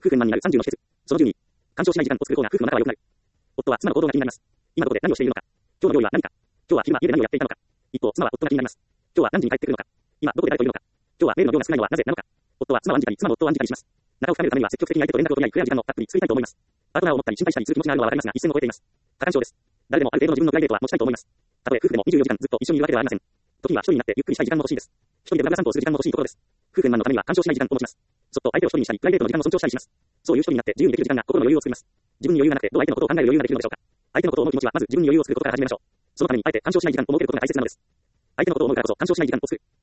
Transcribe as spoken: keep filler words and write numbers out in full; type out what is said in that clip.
夫婦の満になるさんじゅうの秘訣。そのじゅうに、干渉しない時間を作る方が夫婦の仲は良くなる。夫は妻の行動が気になります。今どこで何をしているのか。今日の料理は何か。今日は昼間家で何をやっていたのか。一方、妻は夫が気になります。今日は何時に帰ってくるのか。今どこで誰といるのか。今日はメールの量が少ないのはなぜなのか。夫は妻を暗示たり、妻も夫を暗示たりします。仲を深めるためには積極的に相手と連絡を取り合い、クリアな時間をたっぷり作りたいと思います。パートナーを持ったり心配したりする気持ちがあるのはわかりますが、一線を越えています。過干渉です。誰でもある程度の自分のプライベートは持ちたいと思います。たとえ夫婦でもにじゅうよじかんずっと一緒にいるわけではありません。時には一人になってゆっくりしたい時間も欲しいです。一人でブラブラ散歩をする時間も欲しいところです。夫婦円満のためには干渉しない時間を持ちます。そっと相手を一人にしたり、プライベートの時間も尊重したりします。そういう一人になって自由にできる時間が心の余裕を作ります。自分に余裕がなくてどう相手のことを考える余裕ができるのでしょうか。相手のことを思う気持ちはまず自分に余裕を作ることから始めましょう。そのためにあえて干渉しない時間を設けることが大切なのです。相手のことを思うからこそ干渉しない時間を作る。